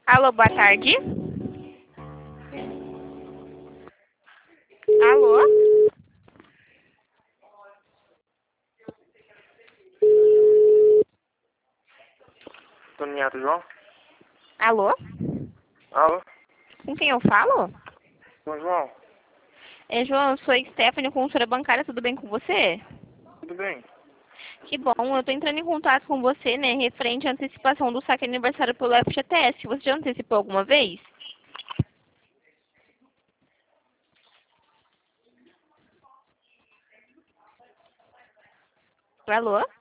Alô, boa tarde. Alô? Toniato João? Alô? Alô? Com quem eu falo? São João? João, eu sou a Stephanie, consultora bancária, tudo bem com você? Tudo bem? Que bom, eu tô entrando em contato com você, né, referente à antecipação do saque aniversário pelo FGTS. Você já antecipou alguma vez? Alô?